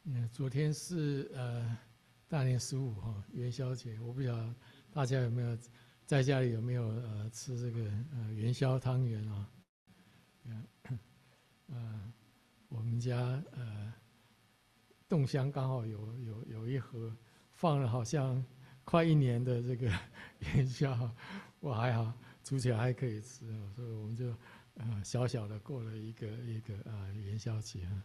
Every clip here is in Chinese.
昨天是大年15哈元宵节，我不晓得大家有没有在家里有没有吃这个元宵汤圆啊？呃，我们家冻箱刚好有一盒，放了好像快1年的这个元宵，我还好，煮起来还可以吃哦，所以我们就小小的过了一个元宵节啊。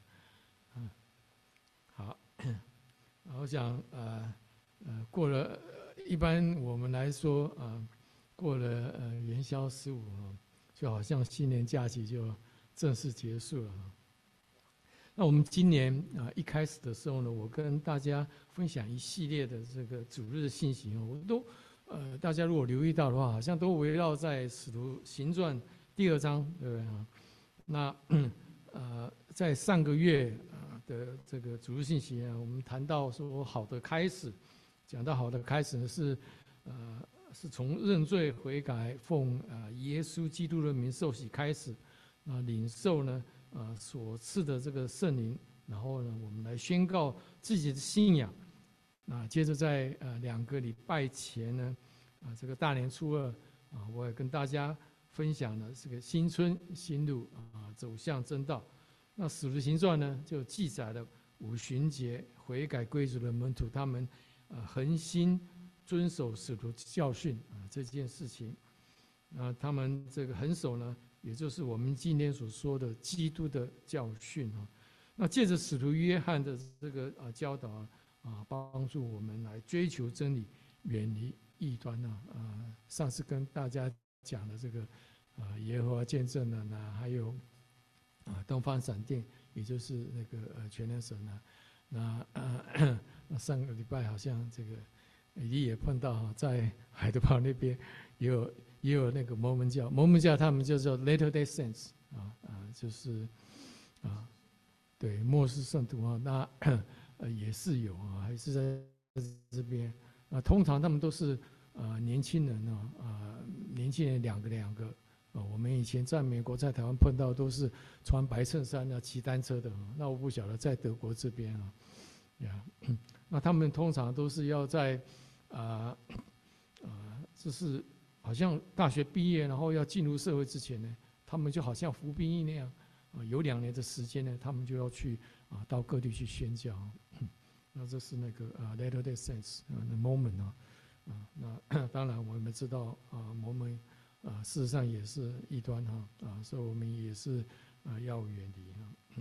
好，我想过了，一般我们来说过了元宵15就好像新年假期就正式结束了。那我们今年一开始的时候呢，我跟大家分享一系列的这个主日信息我都大家如果留意到的话，好像都围绕在使徒行传第2章，对不对啊？那在上个月的这个主日信息我们谈到说好的开始，讲到好的开始呢是从认罪悔改，奉耶稣基督的名受洗开始，领受呢所赐的这个圣灵，然后呢我们来宣告自己的信仰。接着在2个礼拜前呢这个大年初2我也跟大家分享了这个新春新路走向真道。那使徒行传呢就记载了五旬节悔改归主的门徒，他们恒心遵守使徒教训这件事情。他们这个恒守呢，也就是我们今天所说的基督的教训那借着使徒约翰的这个教导帮助我们来追求真理，远离异端上次跟大家讲的这个耶和华见证人还有东方闪电，也就是那个全能神那上个礼拜好像这个你也碰到在海德堡那边也有那个摩门教他们叫做 Latter Day Saints 就是对末世圣徒那也是有还是在这边通常他们都是年轻人年轻人两个我们以前在美国在台湾碰到都是穿白衬衫骑单车的那我不晓得在德国这边那他们通常都是要在就是好像大学毕业然后要进入社会之前呢，他们就好像服兵役那样有2年的时间呢，他们就要去到各地去宣教那这是那个Latter Day Saints 的 Mormon 那当然我们知道摩门事实上也是异端所以我们也是要远离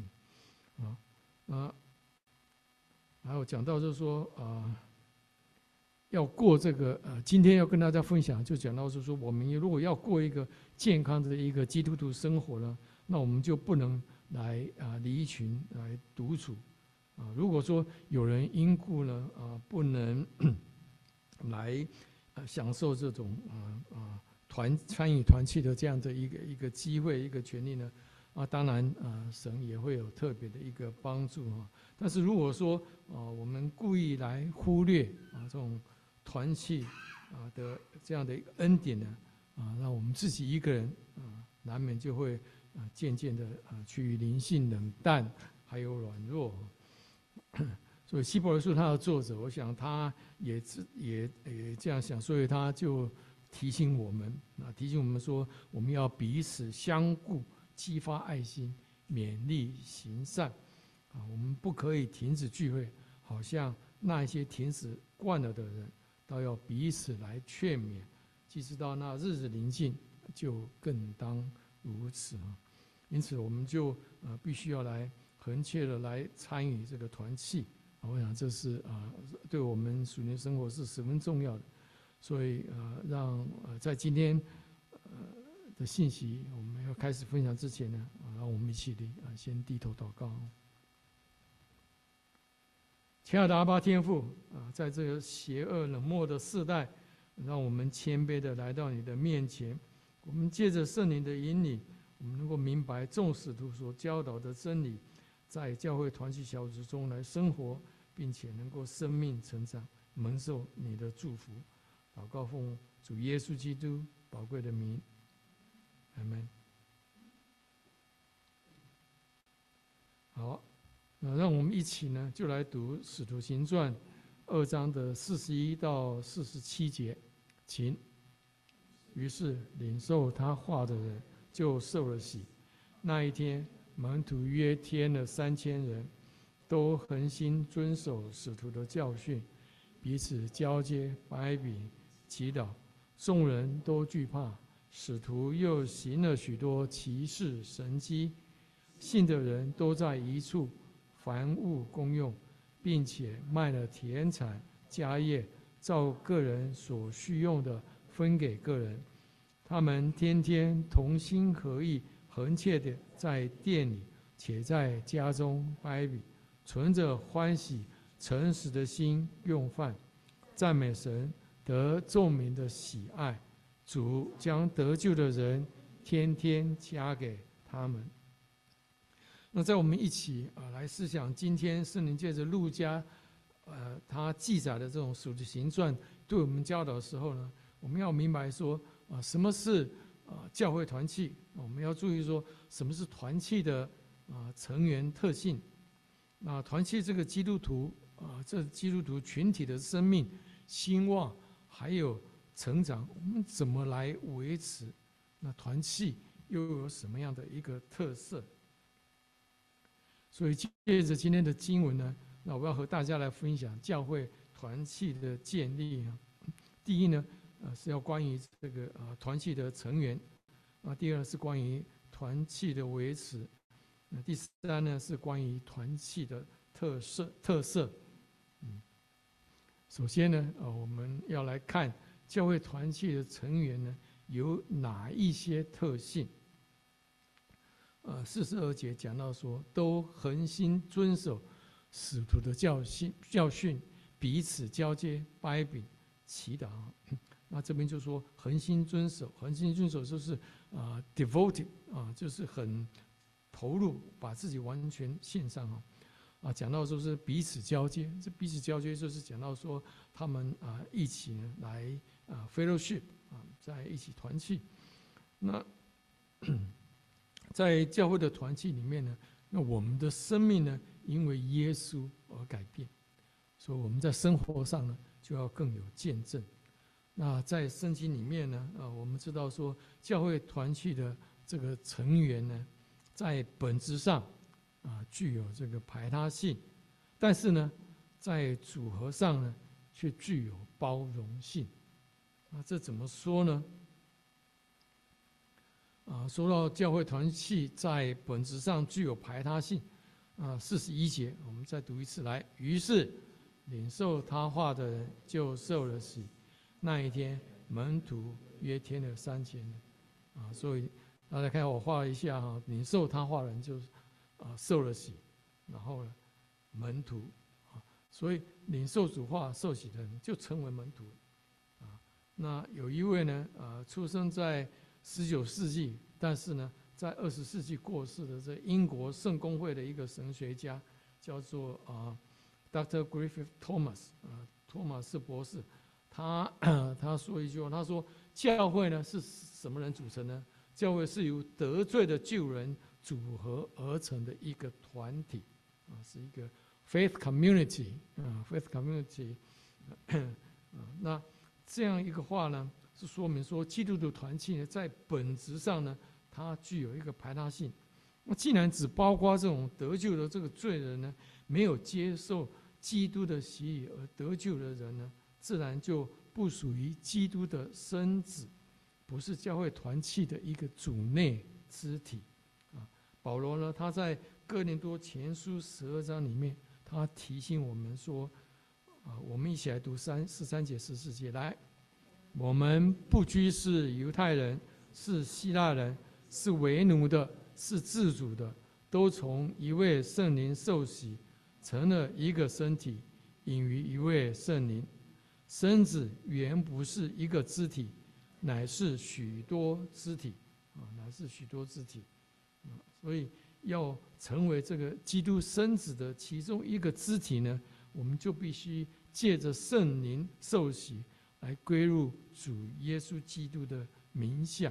还有讲到就是说要过这个今天要跟大家分享，就讲到是说，我们如果要过一个健康的一个基督徒生活呢，那我们就不能来离群来独处如果说有人因故呢不能来享受这种参与团契的这样的一个机会一个权利呢当然神也会有特别的一个帮助但是如果说我们故意来忽略这种团契的这样的一个恩典呢那我们自己一个人难免就会渐渐的去灵性冷淡还有软弱所以希伯来书他的作者我想他也这样想，所以他就提醒我们说我们要彼此相顾，激发爱心，勉励行善我们不可以停止聚会，好像那一些停止惯了的人都要彼此来劝勉，即使到那日子临近，就更当如此因此我们就必须要来恳切的来参与这个团契我想这是对我们属灵生活是十分重要的，所以让在今天的信息我们要开始分享之前呢让我们一起先低头祷告。亲爱的阿爸天父在这个邪恶冷漠的世代，让我们谦卑的来到你的面前，我们借着圣灵的引领，我们能够明白众使徒所教导的真理，在教会团契小组中来生活，并且能够生命成长，蒙受你的祝福。祷告奉主耶稣基督宝贵的名，阿们。好， 让我们一起呢，就来读《使徒行传》2章的41到47节，请。于是领受他话的人就受了洗。那一天，门徒约添了3000人，都恒心遵守使徒的教训，彼此交接、掰饼、祈祷。众人都惧怕，使徒又行了许多奇事神迹，信的人都在一处，凡物公用，并且卖了田产家业，照个人所需用的分给个人。他们天天同心合意，恒切的在店里，且在家中掰饼，存着欢喜诚实的心用饭，赞美神，得众民的喜爱。主将得救的人天天加给他们。那在我们一起来思想今天圣灵借着路加他记载的这种使徒行传对我们教导的时候呢，我们要明白说什么是教会团契，我们要注意说什么是团契的成员特性。那团契这个基督徒这基督徒群体的生命兴旺还有成长，我们怎么来维持？那团契又有什么样的一个特色？所以借着今天的经文呢，那我要和大家来分享教会团契的建立。第一呢，是要关于这个团契的成员；第二是关于团契的维持；第三呢是关于团契的特色。首先呢，我们要来看教会团契的成员呢有哪一些特性。42节讲到说，都恒心遵守使徒的教训，彼此交接、掰饼、祈祷。那这边就说恒心遵守，恒心遵守就是devoted 就是很投入，把自己完全献上讲到说是彼此交接，这彼此交接就是讲到说他们一起呢来fellowship 在一起团契。那在教会的团契里面呢，那我们的生命呢，因为耶稣而改变，所以我们在生活上呢就要更有见证。那在圣经里面呢，我们知道说教会团契的这个成员呢，在本质上具有这个排他性，但是呢，在组合上呢，却具有包容性。那这怎么说呢？说到教会团契在本质上具有排他性，41节我们再读一次来。于是领受他话的人就受了洗。那一天门徒约添了3000人所以大家看我画了一下领受他话的人就受了洗，然后呢门徒所以领受主话受洗的人就成为门徒那有一位呢出生在19世纪，但是呢，在20世纪过世的这英国圣公会的一个神学家，叫做Dr. Griffith Thomas 托马斯博士，他说一句话，他说教会呢是什么人组成呢？教会是由得罪的旧人组合而成的一个团体是一个 faith community faith community 那这样一个话呢？是说明说，基督徒团契呢，在本质上呢，它具有一个排他性。那既然只包括这种得救的这个罪人呢，没有接受基督的洗礼而得救的人呢，自然就不属于基督的身子，不是教会团契的一个主内肢体。保罗呢，他在哥林多前书12章里面，他提醒我们说，我们一起来读13节、14节来。我们不拘是犹太人，是希腊人，是为奴的，是自主的，都从一位圣灵受洗，成了一个身体，隐于一位圣灵。身子原不是一个肢体，乃是许多肢体乃是许多肢体所以要成为这个基督身子的其中一个肢体呢，我们就必须借着圣灵受洗，来归入主耶稣基督的名下。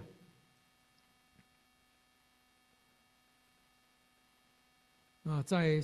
在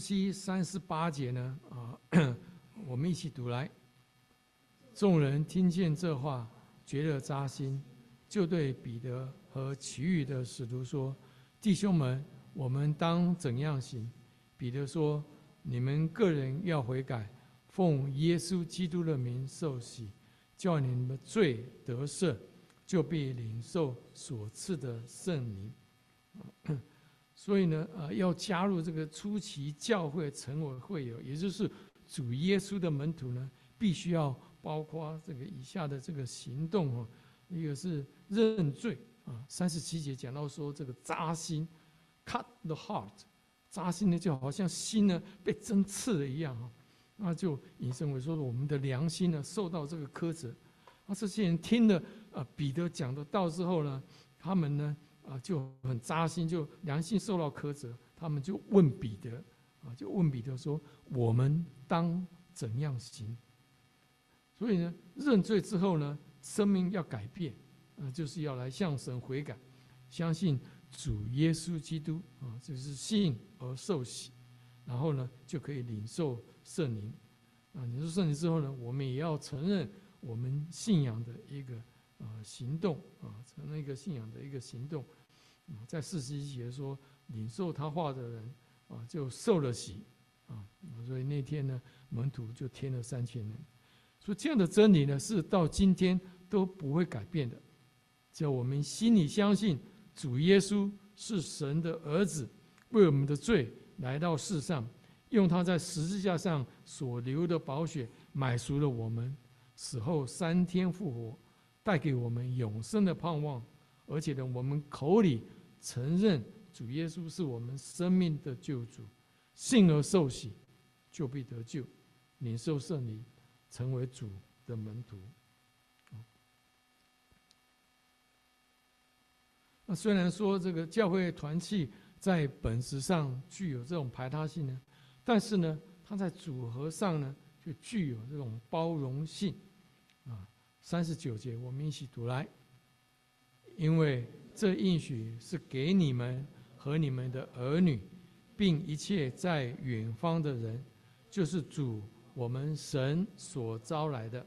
37、38节呢，我们一起读来。众人听见这话，觉得扎心，就对彼得和其余的使徒说：“弟兄们，我们当怎样行？”彼得说：“你们个人要悔改，奉耶稣基督的名受洗，叫你们的罪得赦，就必领受所赐的圣灵。”所以呢，要加入这个初期教会成为会友，也就是主耶稣的门徒呢，必须要包括这个以下的这个行动哦。一个是认罪啊，37节讲到说这个扎心 ，cut the heart， 扎心呢就好像心呢被针刺了一样啊，那就引申为说我们的良心呢受到这个苛责。这些人听了彼得讲的道之后呢，他们呢。就很扎心，就良心受到苛责，他们就问彼得，就问彼得说：“我们当怎样行？”所以呢，认罪之后呢，生命要改变，就是要来向神悔改，相信主耶稣基督就是信而受洗，然后呢，就可以领受圣灵。领受圣灵之后呢，我们也要承认我们信仰的一个行动承认一个信仰的一个行动。在41节说，领受他话的人就受了洗所以那天呢，门徒就添了3000人。所以这样的真理呢，是到今天都不会改变的。只要我们心里相信主耶稣是神的儿子，为我们的罪来到世上，用他在十字架上所流的宝血买赎了我们，死后3天复活，带给我们永生的盼望。而且呢，我们口里承认主耶稣是我们生命的救主，信而受洗，就必得救，领受圣灵，成为主的门徒。那虽然说这个教会团契在本质上具有这种排他性呢，但是呢，它在组合上呢，就具有这种包容性。39节，我们一起读来。因为这应许是给你们和你们的儿女，并一切在远方的人，就是主我们神所招来的。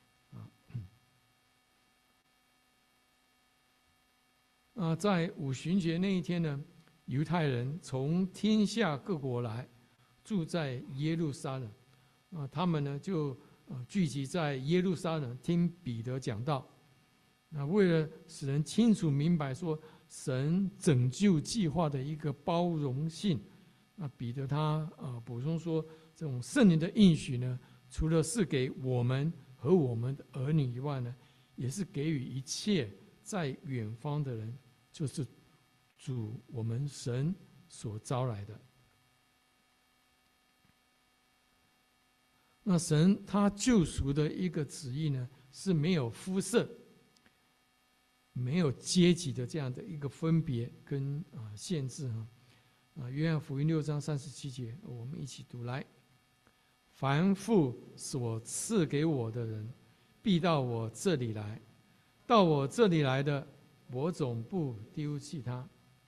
在五旬节那一天呢，犹太人从天下各国来，住在耶路撒冷。他们呢就聚集在耶路撒冷听彼得讲道。为了使人清楚明白说神拯救计划的一个包容性，彼得他补充说，这种圣灵的应许呢，除了是给我们和我们的儿女以外呢，也是给予一切在远方的人，就是主我们神所招来的。那神他救赎的一个旨意呢，是没有肤色、没有阶级的这样的一个分别跟限制约翰福音6章37节，我们一起读来：凡父所赐给我的人，必到我这里来；到我这里来的，我总不丢弃他。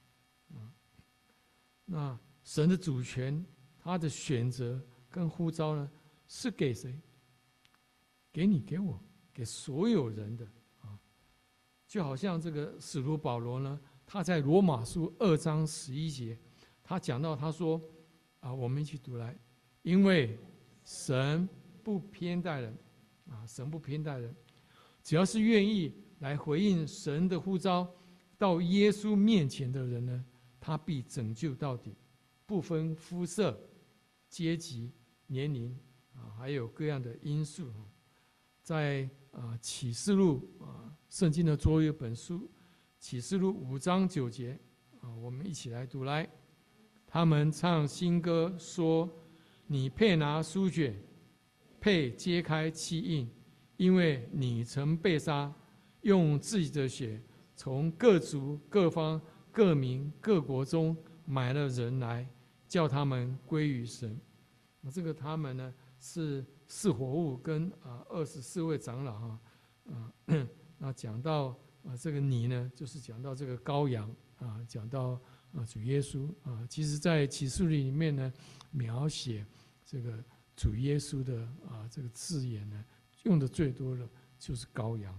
那神的主权，他的选择跟呼召呢，是给谁？给你，给我，给所有人的就好像这个使徒保罗呢，他在罗马书2章11节，他讲到他说我们一起读来：因为神不偏待人神不偏待人，只要是愿意来回应神的呼召，到耶稣面前的人呢，他必拯救到底，不分肤色、阶级、年龄还有各样的因素。在启示录圣经的最后一本书，启示录5章9节我们一起来读来：他们唱新歌说，你配拿书卷，配揭开七印，因为你曾被杀，用自己的血从各族各方各民各国中买了人来，叫他们归于神。这个他们呢，是四活物跟24位长老那讲到这个你呢，就是讲到这个羔羊讲到主耶稣其实在启示录里面呢，描写这个主耶稣的这个字眼呢，用的最多的就是羔羊。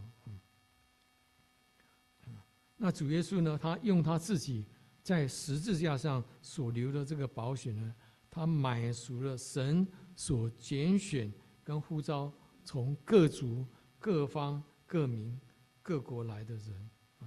那主耶稣呢，他用他自己在十字架上所流的这个宝血呢，他买赎了神所拣选跟呼召从各族、各方、各民、各国来的人。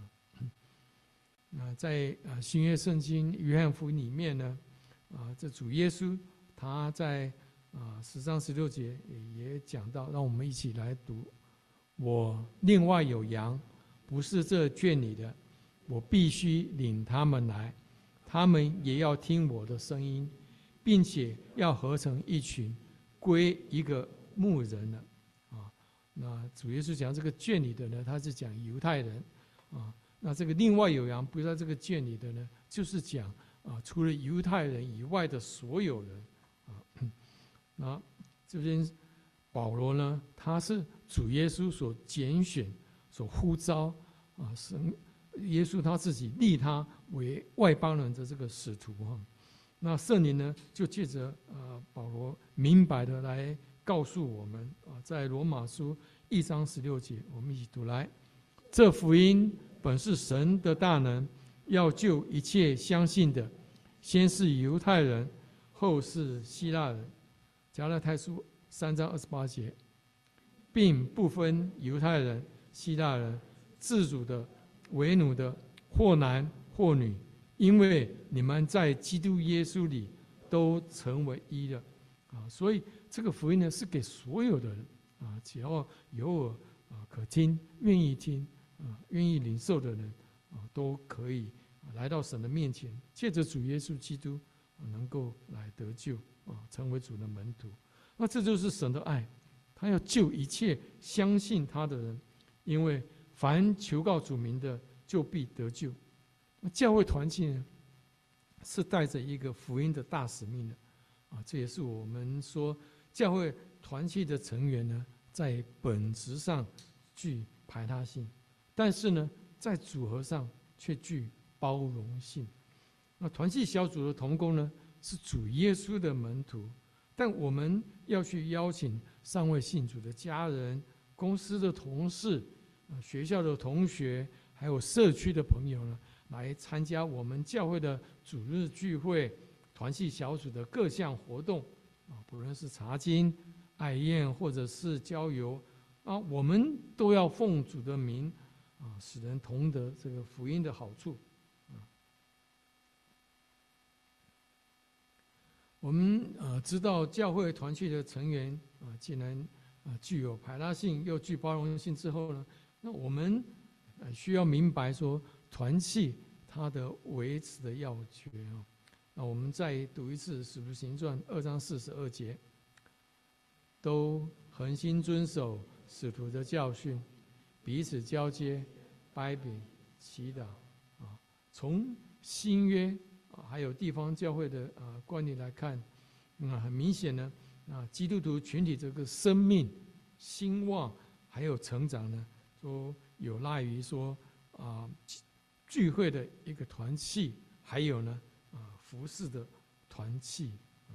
那在新约圣经约翰福音里面呢，这主耶稣他在10章16节也讲到，让我们一起来读：我另外有羊，不是这圈里的，我必须领他们来，他们也要听我的声音，并且要合成一群，归一个牧人了。那主耶稣讲这个圈里的呢，他是讲犹太人那这个另外有羊不在这个圈里的呢，就是讲除了犹太人以外的所有人那这边保罗呢，他是主耶稣所拣选、所呼召神耶稣他自己立他为外邦人的这个使徒那圣灵呢，就借着保罗明白的来告诉我们在罗马书1章16节，我们一起读来：这福音本是神的大能，要救一切相信的，先是犹太人，后是希腊人。加拉太书3章28节，并不分犹太人、希腊人，自主的、为奴的，或男或女，因为你们在基督耶稣里都成为一了。所以这个福音呢，是给所有的人只要有耳可听、愿意听、愿意领受的人都可以来到神的面前，借着主耶稣基督能够来得救成为主的门徒。那这就是神的爱，他要救一切相信他的人，因为凡求告主名的，就必得救。那教会团契呢，是带着一个福音的大使命的这也是我们说教会团契的成员呢，在本质上具排他性，但是呢，在组合上却具包容性。那团契小组的同工呢，是主耶稣的门徒，但我们要去邀请尚未信主的家人、公司的同事、学校的同学，还有社区的朋友呢，来参加我们教会的主日聚会、团契小组的各项活动不论是查经、爱宴或者是郊游我们都要奉主的名使人同得这个福音的好处我们知道教会团契的成员既然具有排他性又具包容性之后呢，那我们需要明白说团契它的维持的要诀那我们再读一次《使徒行传》2章42节，都恒心遵守使徒的教训，彼此交接、掰饼、祈祷从新约还有地方教会的观念来看很明显呢基督徒群体这个生命兴旺还有成长呢，都有赖于说聚会的一个团契，还有呢服事的团契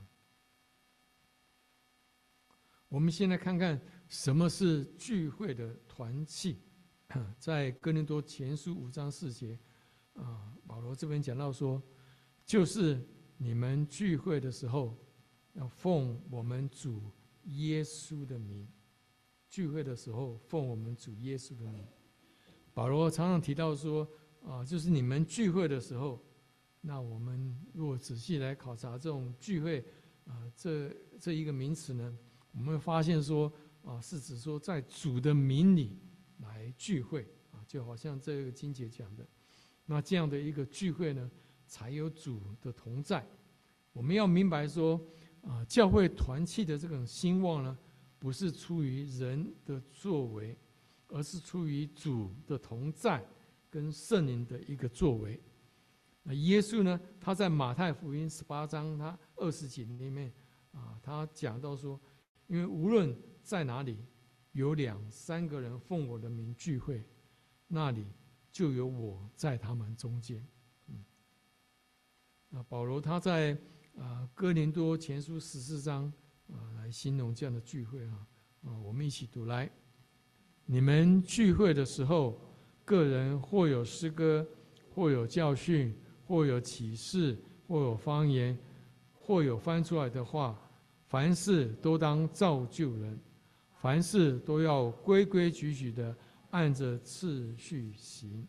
我们先来看看什么是聚会的团契在哥林多前书5章4节保罗这边讲到说，就是你们聚会的时候要奉我们主耶稣的名，聚会的时候奉我们主耶稣的名。保罗常常提到说就是你们聚会的时候，那我们如果仔细来考察这种聚会这一个名词呢，我们会发现说是指说在主的名里来聚会就好像这个经节讲的，那这样的一个聚会呢，才有主的同在。我们要明白说教会团契的这种兴旺呢，不是出于人的作为，而是出于主的同在跟圣灵的一个作为。那耶稣呢，他在马太福音18章他20节里面他讲到说，因为无论在哪里有2、3个人奉我的名聚会，那里就有我在他们中间。 保罗他在哥林多前书14章来形容这样的聚会我们一起读来。你们聚会的时候，个人或有诗歌，或有教训，或有启示，或有方言，或有翻出来的话，凡事都当造就人，凡事都要规规矩矩的按着次序行。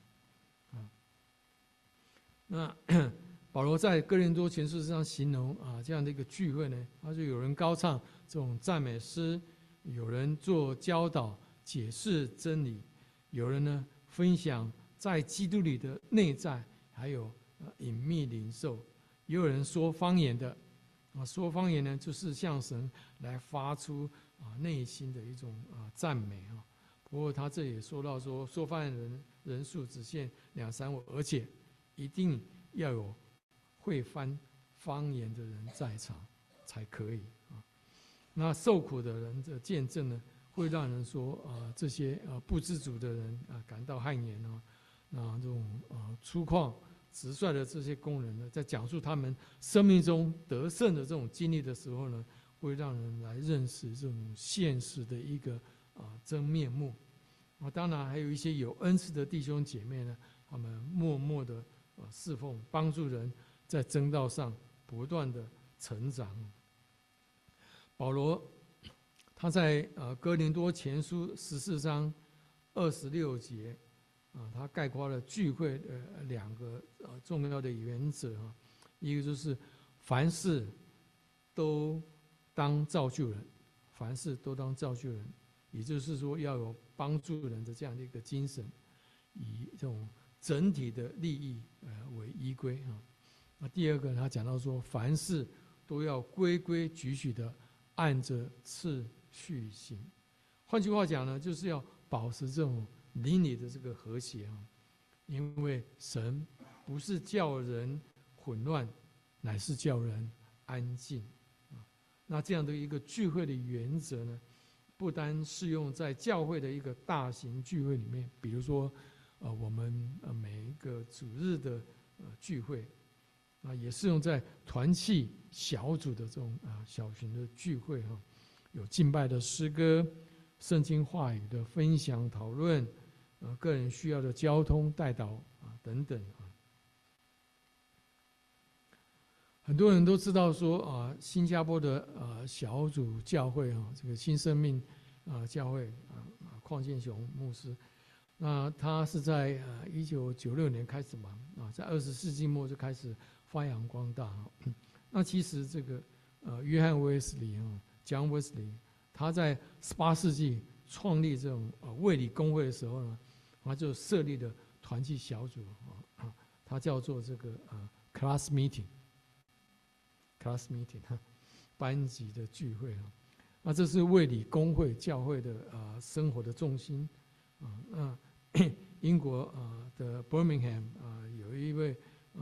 那保罗在哥林多前书上形容这样的一个聚会呢，他就有人高唱这种赞美诗，有人做教导解释真理，有人呢分享在基督里的内在，还有隐秘领受，也有人说方言的说方言呢，就是向神来发出内心的一种赞美不过他这也说到说方言人数只限2、3位，而且一定要有会翻方言的人在场才可以那受苦的人的见证呢，会让人说这些不知足的人感到汗颜那这种粗犷直率的这些工人呢，在讲述他们生命中得胜的这种经历的时候呢，会让人来认识这种现实的一个真面目当然还有一些有恩赐的弟兄姐妹呢，他们默默的侍奉，帮助人在真道上不断的成长。保罗他在哥林多前书14章26节他概括了聚会的2个重要的原则一个就是凡事都当造就人，凡事都当造就人，也就是说要有帮助人的这样的一个精神，以这种整体的利益为依归那第二个他讲到说，凡事都要规规矩矩的按着次序行。换句话讲呢，就是要保持这种邻里的这个和谐因为神不是叫人混乱，乃是叫人安静那这样的一个聚会的原则呢，不单适用在教会的一个大型聚会里面，比如说我们每一个主日的聚会也适用在团契小组的这种小型的聚会有敬拜的诗歌、圣经话语的分享讨论个人需要的交通代祷等等很多人都知道说新加坡的小组教会这个新生命教会邝建雄牧师，那他是在1996年开始嘛在20世纪末就开始发扬光大那其实这个约翰威斯理John Wesley， 他在18世纪创立这种卫理公会的时候呢，他就设立了团契小组他叫做这个class meeting 班级的聚会那这是卫理公会教会的生活的重心那英国的 Birmingham 有一位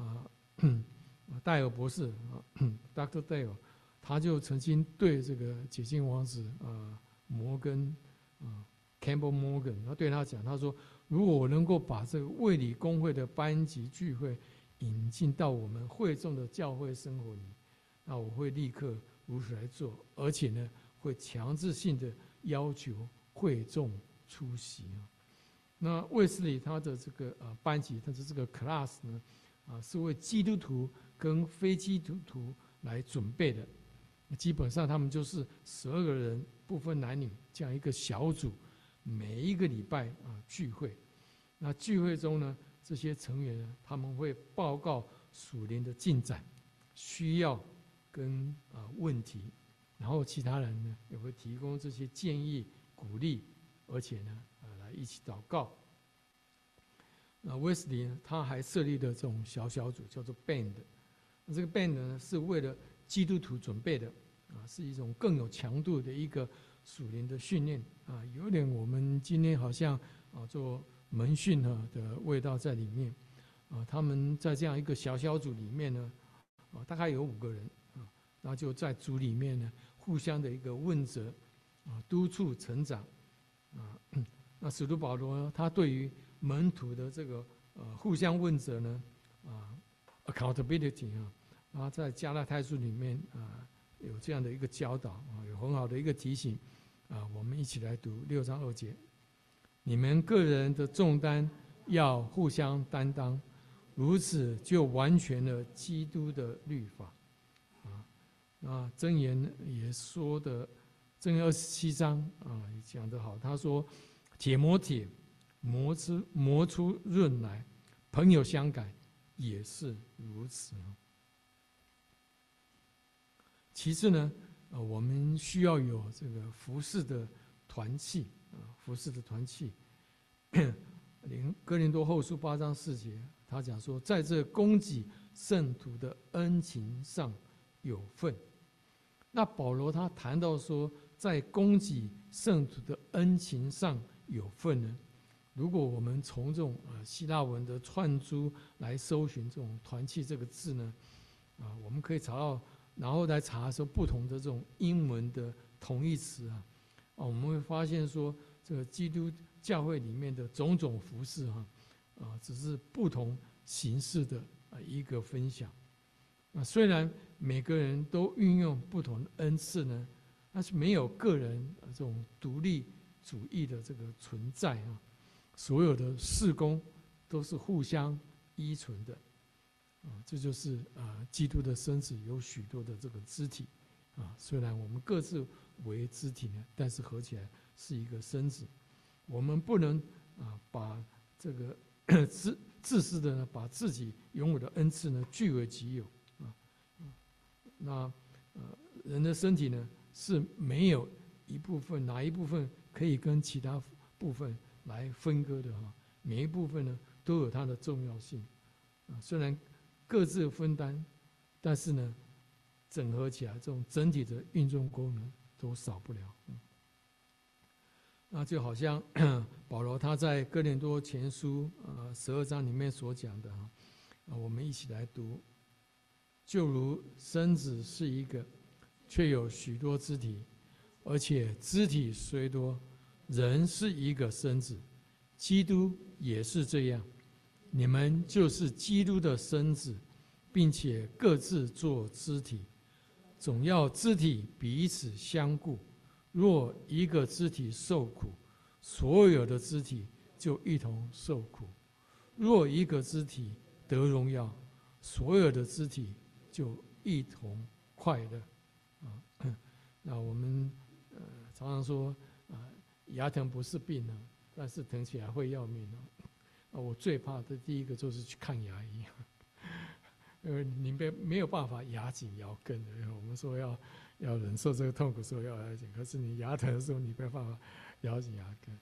戴尔博士Dr. Dale， 他就曾经对这个解经王子摩根Campbell Morgan， 他对他讲，他说如果我能够把这个卫理公会的班级聚会引进到我们会众的教会生活里，那我会立刻如此来做，而且呢会强制性的要求会众出席那卫斯理他的这个班级，他的这个 class 呢是为基督徒跟非基督徒来准备的，基本上他们就是12个人，不分男女，这样一个小组，每一个礼拜聚会。那聚会中呢，这些成员呢，他们会报告属灵的进展、需要跟问题，然后其他人呢也会提供这些建议、鼓励，而且呢来一起祷告。那威斯理呢，他还设立了这种小组，叫做 band。那这个 band 呢，是为了基督徒准备的是一种更有强度的一个属灵的训练有点我们今天好像做门训的味道在里面他们在这样一个小组里面呢大概有5个人然后就在组里面呢互相的一个问责督促成长那使徒保罗呢，他对于门徒的这个互相问责呢accountability 然后在加拉太书里面有这样的一个教导有很好的一个提醒我们一起来读6章2节，你们个人的重担要互相担当，如此就完全了基督的律法那箴言也说的，箴言27章也讲得好，他说铁磨铁，磨出刃来，朋友相感也是如此其次呢我们需要有这个服事的团契服事的团契哥林多后书8章4节，他讲说，在这供给圣徒的恩情上有份。那保罗他谈到说，在供给圣徒的恩情上有份呢，如果我们从这种希腊文的串珠来搜寻这种团契这个字呢我们可以查到，然后来查说不同的这种英文的同义词我们会发现说，这个基督教会里面的种种服事只是不同形式的一个分享虽然每个人都运用不同的恩赐呢，但是没有个人这种独立主义的这个存在所有的事工都是互相依存的这就是基督的身子有许多的这个肢体虽然我们各自为肢体呢，但是合起来是一个身子。我们不能把这个自私的呢，把自己拥有的恩赐呢据为己有那人的身体呢是没有哪一部分可以跟其他部分来分割的每一部分呢都有它的重要性虽然各自分担，但是呢整合起来这种整体的运作功能都少不了那就好像保罗他在哥林多前书12章里面所讲的我们一起来读，就如身子是一个，却有许多肢体，而且肢体虽多，人是一个身子，基督也是这样。你们就是基督的身子，并且各自做肢体，总要肢体彼此相顾。若一个肢体受苦，所有的肢体就一同受苦；若一个肢体得荣耀，所有的肢体就一同快乐。那我们常常说牙疼不是病但是疼起来会要命我最怕的第一个就是去看牙医，因为你没有办法牙紧咬根的。我们说要忍受这个痛苦的时候要牙紧，可是你牙疼的时候你没办法咬紧牙根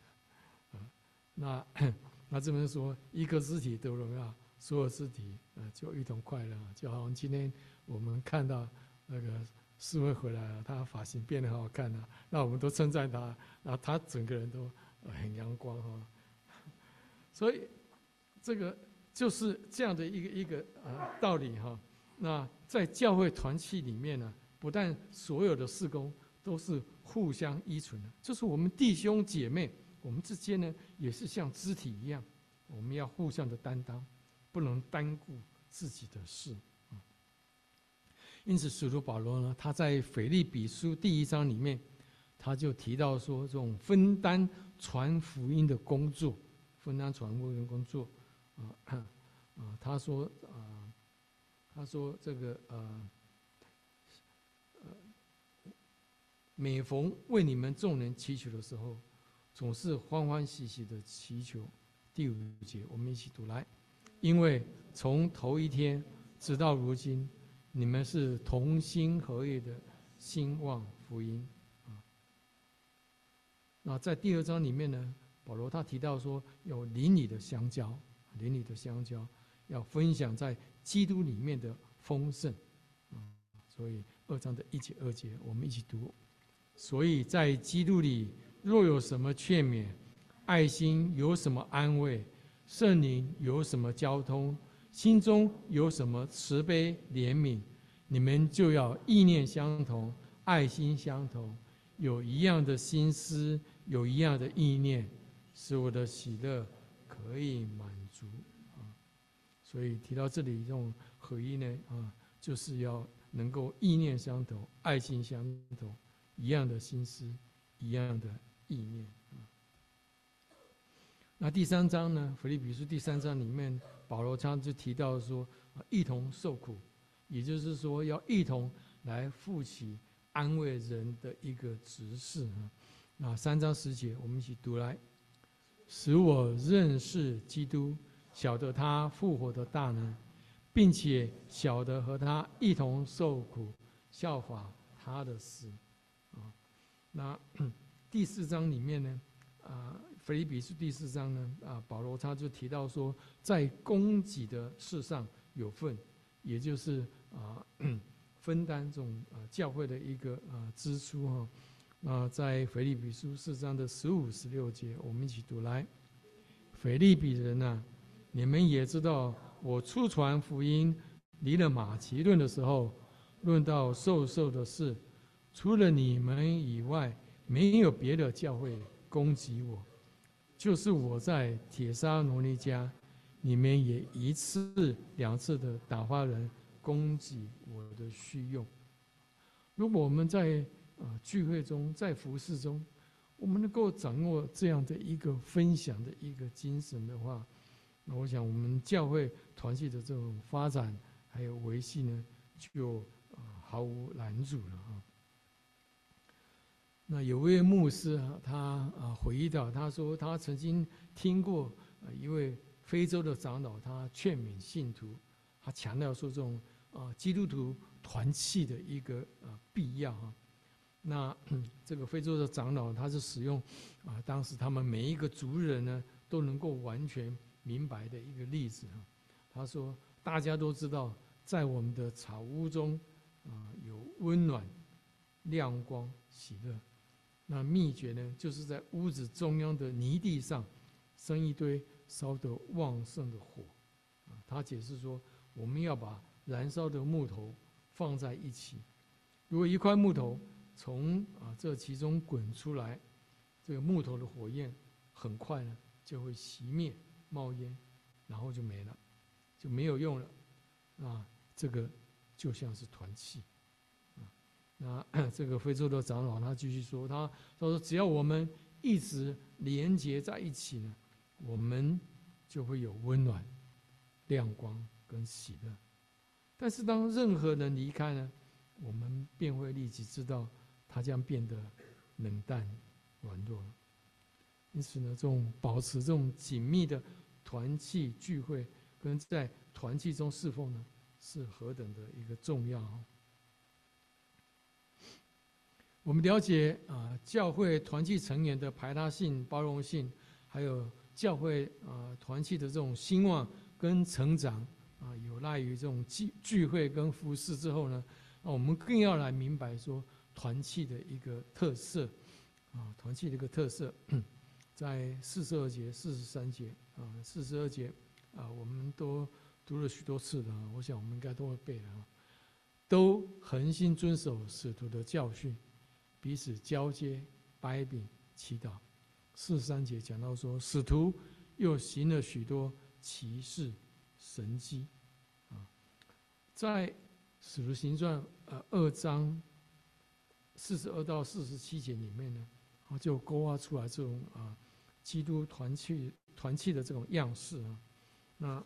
那这边说一个肢体得荣耀，所有肢体就一同快乐就好像今天我们看到那个师妹回来了，她发型变得很好看那我们都称赞她，然后她整个人都很阳光所以这个就是这样的一个道理那在教会团契里面呢，不但所有的事工都是互相依存的，就是我们弟兄姐妹我们之间呢也是像肢体一样，我们要互相的担当，不能单顾自己的事因此使徒保罗呢，他在腓立比书第1章里面，他就提到说，这种分担传福音的工作，他说这个每逢为你们众人祈求的时候，总是欢欢喜喜的祈求。第5节，我们一起读来，因为从头一天直到如今，你们是同心合意的兴旺福音那在第2章里面呢，保罗他提到说，有邻里的相交，要分享在基督里面的丰盛所以2章的1节2节，我们一起读。所以在基督里，若有什么劝勉，爱心有什么安慰，圣灵有什么交通，心中有什么慈悲怜悯，你们就要意念相同，爱心相同，有一样的心思，有一样的意念，使我的喜乐可以满足所以提到这里这种合一呢就是要能够意念相投，爱心相投，一样的心思，一样的意念。那第3章呢，腓立比书第3章里面，保罗他就提到说，一同受苦，也就是说要一同来负起安慰人的一个职事啊。那3章10节，我们一起读来：使我认识基督，晓得他复活的大能，并且晓得和他一同受苦，效法他的死。啊，那第4章里面呢，腓立比书第4章呢，保罗他就提到说，在供给的事上有份，也就是分担这种教会的一个支出哈。在腓立比书4章的15、16节，我们一起读来：腓立比人啊，你们也知道，我初传福音离了马其顿的时候，论到授受的事，除了你们以外，没有别的教会供给我。就是我在帖撒罗尼迦，你们也1次2次的打发人供给我的需用。如果我们在聚会中，在服事中，我们能够掌握这样的一个分享的一个精神的话，那我想我们教会团契的这种发展还有维系呢，就毫无拦阻了啊。那有位牧师他回忆到，他说他曾经听过一位非洲的长老，他劝勉信徒，他强调说这种基督徒团契的一个必要哈。那这个非洲的长老，他是使用当时他们每一个族人呢都能够完全明白的一个例子哈。他说大家都知道，在我们的草屋中有温暖、亮光、喜乐。那秘诀呢，就是在屋子中央的泥地上生一堆烧得旺盛的火。他解释说，我们要把燃烧的木头放在一起，如果一块木头从这其中滚出来，这个木头的火焰很快呢就会熄灭冒烟，然后就没了，就没有用了。这个就像是团契。那这个非洲的长老他继续说，他说只要我们一直连结在一起呢，我们就会有温暖、亮光跟喜乐。但是当任何人离开呢，我们便会立即知道他将变得冷淡、软弱了。因此呢，这种保持这种紧密的团契聚会，跟在团契中侍奉呢，是何等的一个重要。我们了解教会团契成员的排他性、包容性，还有教会团契的这种兴旺跟成长有赖于这种聚会跟服事之后呢，我们更要来明白说团契的一个特色团契的一个特色，在42节、43节42节我们都读了许多次的我想我们应该都会背的都恒心遵守使徒的教训，彼此交接、掰饼、祈祷。43节讲到说，使徒又行了许多奇事、神迹在使徒行传2章42到47节里面呢，就勾画出来这种基督团契的这种样式那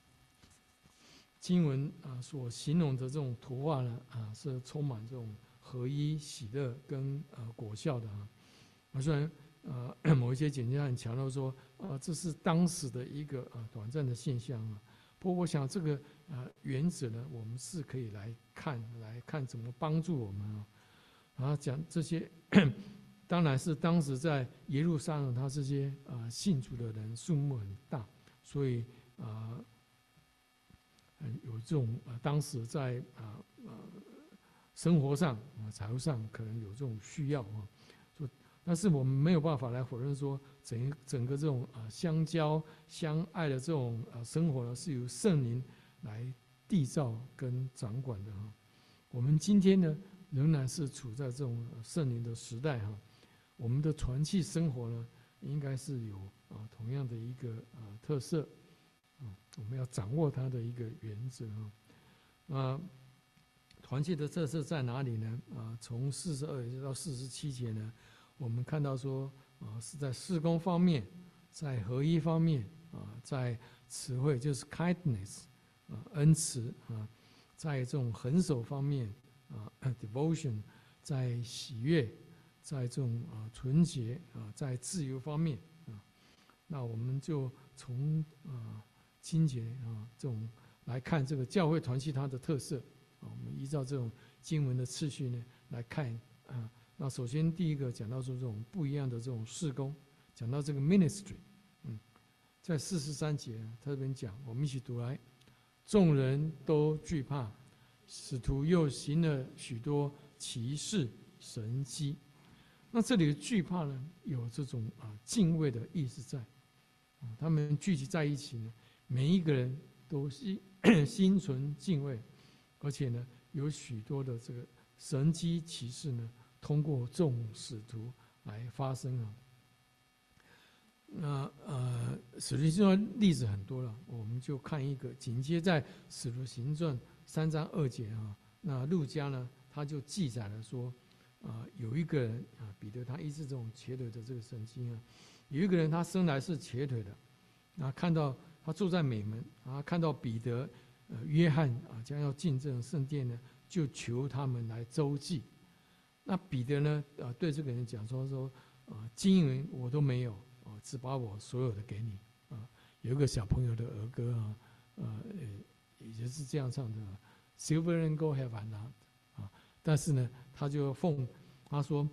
经文所形容的这种图画呢是充满这种合一、喜乐跟果效的虽然某一些简介很强调说这是当时的一个短暂的现象不过我想这个原则呢，我们是可以来看怎么帮助我们讲这些当然是当时在耶路撒冷，他这些信主的人数目很大，所以有这种当时在生活上财务上可能有这种需要但是我们没有办法来否认说整个这种相交相爱的这种生活呢，是由圣灵来缔造跟掌管的我们今天呢，仍然是处在这种圣灵的时代我们的团契生活呢，应该是有同样的一个特色我们要掌握它的一个原则团契的特色在哪里呢？从42节到47节呢，我们看到说，是在事工方面，在合一方面，在词汇就是 kindness，恩慈在这种恒守方面，devotion，在喜悦，在这种纯洁在自由方面那我们就从经节这种来看这个教会团契它的特色我们依照这种经文的次序呢来看那首先第一个讲到说这种不一样的这种事工，讲到这个 ministry，在43节特别讲，我们一起读来，众人都惧怕，使徒又行了许多奇事神迹。那这里的惧怕呢，有这种敬畏的意思在。他们聚集在一起呢，每一个人都心存敬畏，而且呢，有许多的这个神迹奇事呢，通过众使徒来发生那使徒行传例子很多了，我们就看一个，紧接在使徒行传3章2节那路加呢，他就记载了说，有一个人彼得他医治这种瘸腿的这个神经有一个人他生来是瘸腿的，看到他住在美门，看到彼得、约翰将要进这种圣殿呢，就求他们来周济。那彼得呢，对这个人讲说，金银我都没有，只把我所有的给你。有一个小朋友的儿歌也就是这样唱的 ，Silver and gold have I not，但是呢，他就他说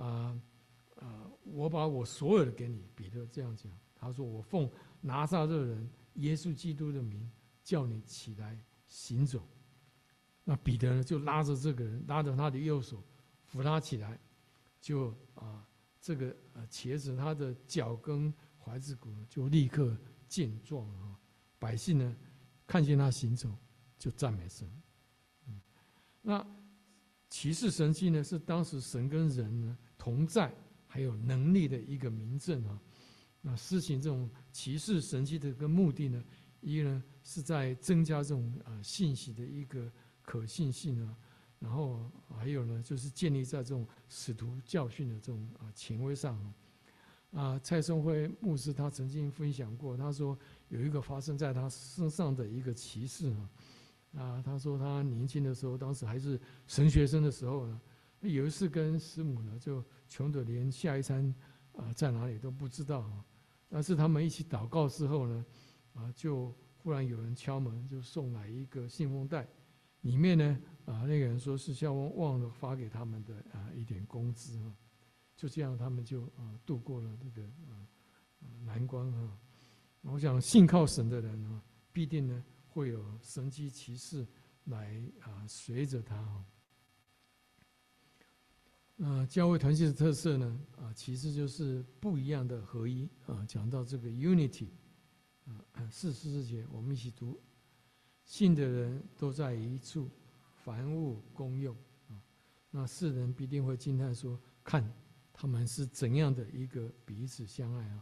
我把我所有的给你，彼得这样讲。他说我奉拿撒勒人耶稣基督的名，叫你起来行走。那彼得呢，就拉着这个人，拉着他的右手，扶他起来，就这个瘸子他的脚跟踝子骨就立刻健壮百姓呢看见他行走，就赞美神。那奇事神迹呢，是当时神跟人呢同在，还有能力的一个明证那施行这种奇事神迹的一个目的呢，一个呢是在增加这种信息的一个可信性然后还有呢就是建立在这种使徒教训的这种权威上蔡松辉牧师他曾经分享过，他说有一个发生在他身上的一个奇事他说他年轻的时候，当时还是神学生的时候呢，有一次跟师母呢就穷得连下一餐在哪里都不知道但是他们一起祷告之后呢就忽然有人敲门，就送来一个信封袋，里面呢那个人说是校方忘了发给他们的一点工资就这样他们就度过了这个难关我想信靠神的人必定呢会有神迹奇事来随着他教会团契的特色呢其实就是不一样的合一讲到这个 unity 44节我们一起读，信的人都在一处，凡物公用那世人必定会惊叹说，看他们是怎样的一个彼此相爱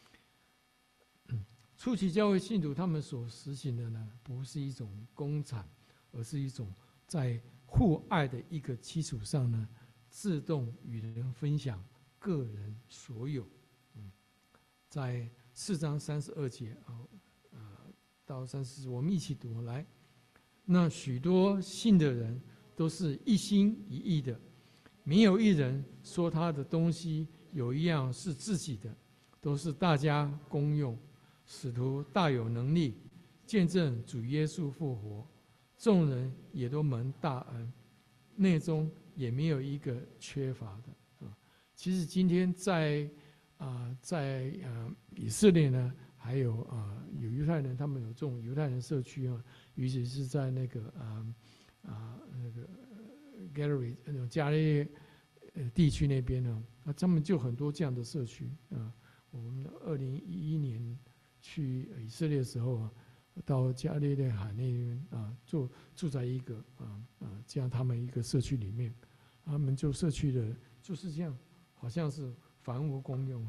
初期教会信徒他们所实行的呢，不是一种公产，而是一种在互爱的一个基础上呢，自动与人分享个人所有。在4章32节到34，我们一起读来。那许多信的人都是一心一意的，没有一人说他的东西有一样是自己的，都是大家公用。使徒大有能力，见证主耶稣复活，众人也都蒙大恩，内中也没有一个缺乏的其实今天在以色列呢，还有有犹太人，他们有这种犹太人社区尤其是在那个Gallery 那种加利地区那边他们就很多这样的社区我们2011年去以色列的时候到加利利海那边住在一个这样他们一个社区里面，他们就社区的就是这样，好像是房屋公用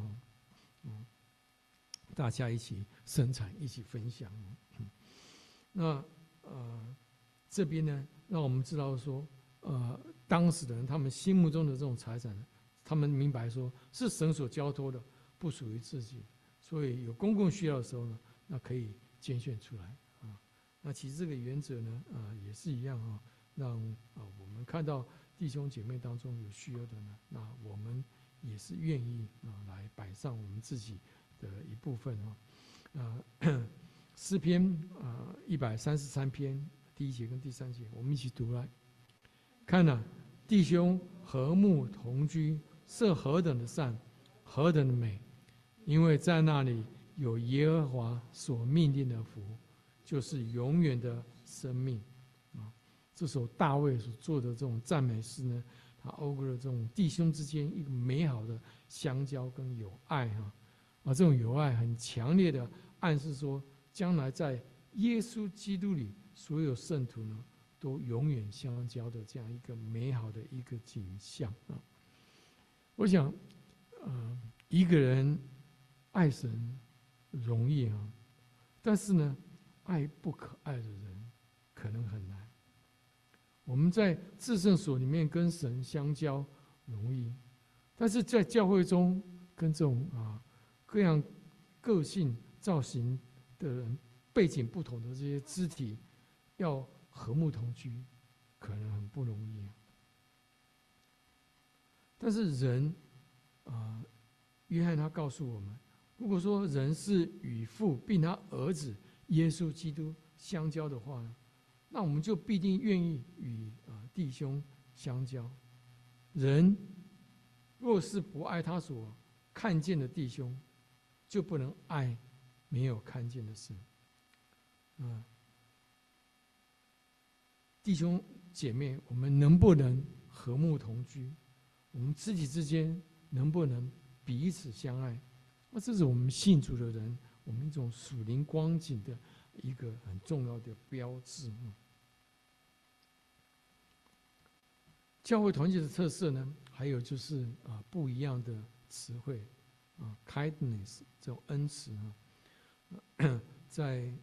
大家一起生产，一起分享那这边呢，让我们知道说， 当时的人他们心目中的这种财产，他们明白说是神所交托的，不属于自己，所以有公共需要的时候呢，那可以捐献出来啊。那其实这个原则呢，也是一样啊，让我们看到弟兄姐妹当中有需要的呢，那我们也是愿意来摆上我们自己的一部分诗篇133篇第1节跟第3节，我们一起读来看弟兄和睦同居，是何等的善，何等的美！因为在那里有耶和华所命定的福，就是永远的生命这首大卫所做的这种赞美诗呢，他讴歌了这种弟兄之间一个美好的相交跟友爱这种友爱很强烈的暗示说，将来在耶稣基督里，所有圣徒呢，都永远相交的这样一个美好的一个景象我想，一个人爱神容易但是呢，爱不可爱的人可能很难。我们在至圣所里面跟神相交容易，但是在教会中跟这种各样个性造型的人，背景不同的这些肢体，要和睦同居，可能很不容易但是人约翰他告诉我们，如果说人是与父并他儿子耶稣基督相交的话呢，那我们就必定愿意与弟兄相交。人若是不爱他所看见的弟兄，就不能爱没有看见的神弟兄姐妹，我们能不能和睦同居？我们肢体之间能不能彼此相爱？那这是我们信主的人，我们一种属灵光景的一个很重要的标志教会团结的特色呢，还有就是不一样的词汇kindness 这种恩慈在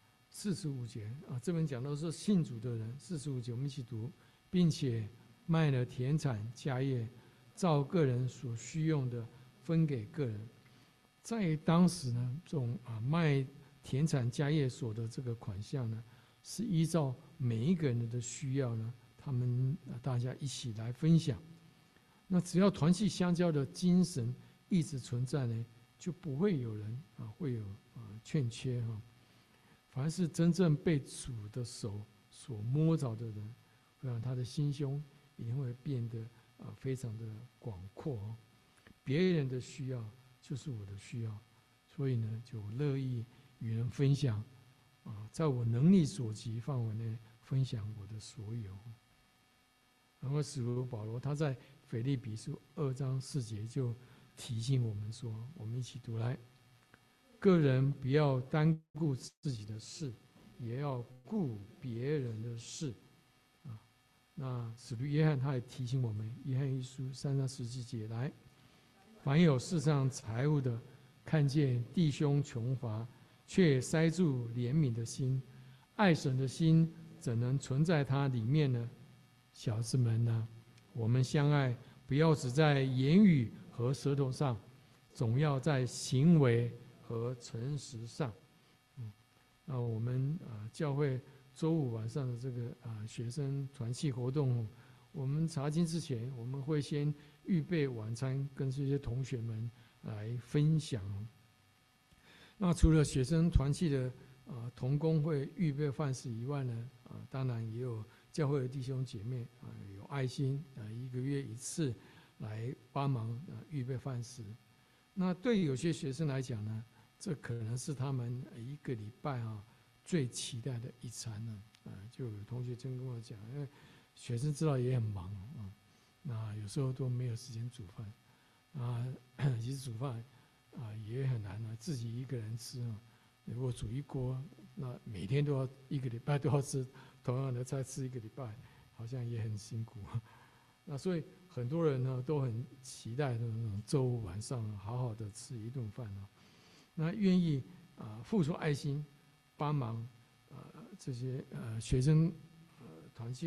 45节这边讲到说信主的人，45节我们一起读，并且卖了田产家业，照个人所需用的分给个人。在当时呢，这种卖田产家业所的这个款项呢，是依照每一个人的需要呢，他们大家一起来分享。那只要团契相交的精神一直存在呢，就不会有人会有欠缺凡是真正被主的手所摸着的人，我想他的心胸一定会变得非常的广阔别人的需要就是我的需要，所以呢，就乐意与人分享在我能力所及范围内分享我的所有。然后使徒保罗他在腓立比书2章4节就提醒我们说，我们一起读来，个人不要单顾自己的事，也要顾别人的事那使徒约翰他也提醒我们，约翰一书3章17节来，凡有世上财物的，看见弟兄穷乏，却塞住怜悯的心，爱神的心怎能存在他里面呢？小子们呢，我们相爱，不要只在言语和舌头上，总要在行为和诚实上。那我们教会周5晚上的这个学生团契活动，我们查经之前，我们会先预备晚餐，跟这些同学们来分享。那除了学生团契的同工会预备饭食以外呢，当然也有教会的弟兄姐妹有爱心1个月1次来帮忙预备饭食。那对有些学生来讲呢，这可能是他们1个礼拜最期待的一餐呢。就有同学真跟我讲，因为学生知道也很忙那有时候都没有时间煮饭其实煮饭也很难自己一个人吃如果煮一锅，那每天都要1个礼拜都要吃同样的菜，吃1个礼拜，好像也很辛苦那所以很多人呢都很期待那种周5晚上好好的吃一顿饭那愿意付出爱心帮忙这些学生团契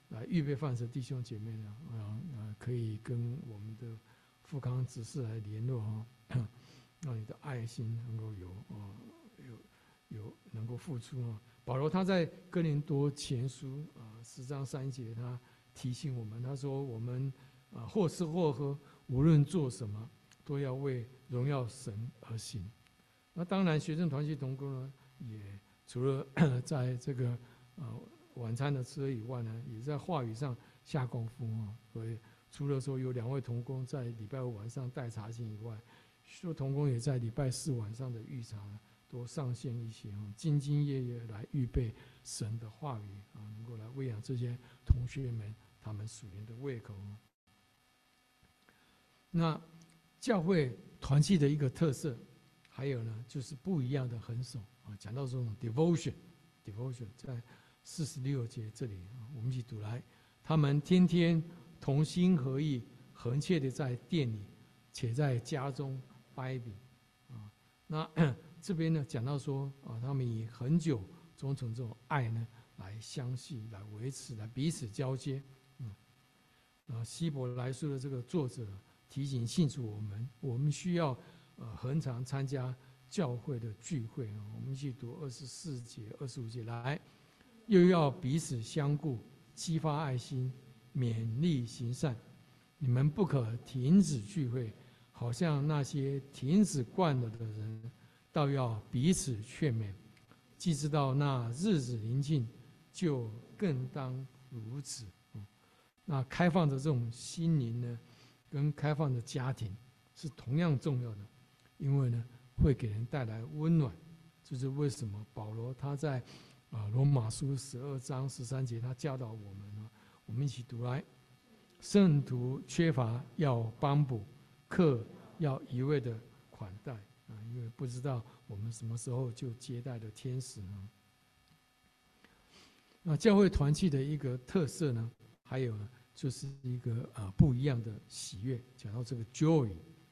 来预备饭的弟兄姐妹呢，可以跟我们的富康执事来联络啊，让你的爱心能够有能够付出啊。保罗他在哥林多前书10章3节，他提醒我们，他说我们或吃或喝，无论做什么，都要为荣耀神而行。那当然，学生团契同工呢，也除了在这个晚餐的吃喝以外呢，也在话语上下功夫啊。所以除了说有2位同工在礼拜5晚上带查经以外，许多同工也在礼拜4晚上的预查呢，都上线一些兢兢业业来预备神的话语能够来喂养这些同学们他们属灵的胃口。那教会团契的一个特色，还有呢，就是不一样的横手讲到这种 devotion 在46节这里我们一起读来，他们天天同心合意，恒切的在店里，且在家中掰饼那这边呢讲到说他们以很久忠诚这种爱呢来相系，来维持，来彼此交接。希伯来书的这个作者提醒信徒我们需要恒常参加教会的聚会我们一起读24节、25节来，又要彼此相顾，激发爱心，勉励行善。你们不可停止聚会，好像那些停止惯了的人，倒要彼此劝勉。既知道那日子临近，就更当如此。那开放的这种心灵呢，跟开放的家庭是同样重要的，因为呢会给人带来温暖。这是为什么保罗他在罗马书12章13节他教导我们我们一起读来，圣徒缺乏要帮补，客要一味的款待因为不知道我们什么时候就接待了天使呢。那教会团契的一个特色呢，还有呢就是一个不一样的喜悦。讲到这个 joy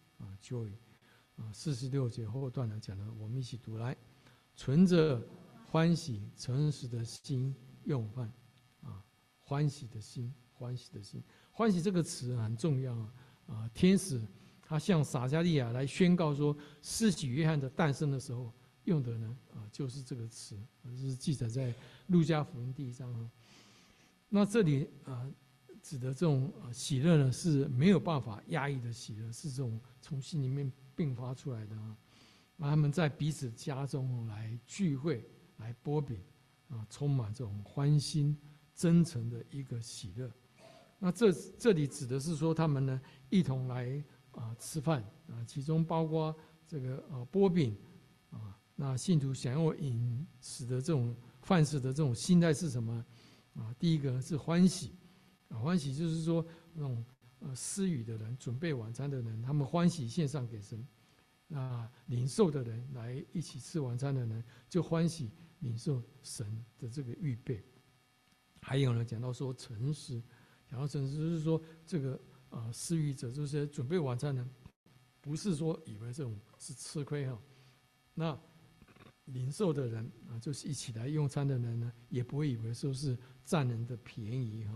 46节后段呢讲的，我们一起读来，存着欢喜诚实的心用饭欢喜的心，欢喜这个词很重要天使他向撒迦利亚来宣告说，施洗约翰的诞生的时候用的呢就是这个词，这是记载在路加福音第1章那这里指的这种喜乐呢，是没有办法压抑的喜乐，是这种从心里面迸发出来的他们在彼此家中来聚会，来擘饼充满这种欢欣真诚的一个喜乐。那这里指的是说，他们呢一同来吃饭其中包括这个擘饼那信徒想要饮食的这种饭食的这种心态是什么第一个是欢喜欢喜就是说那种施予的人，准备晚餐的人，他们欢喜献上给神领受的人，来一起吃晚餐的人就欢喜领受神的这个预备。还有呢讲到说诚实，讲到诚实就是说这个施予者，就是准备晚餐的人，不是说以为这种是吃亏那领受的人就是一起来用餐的人呢，也不会以为说是占人的便宜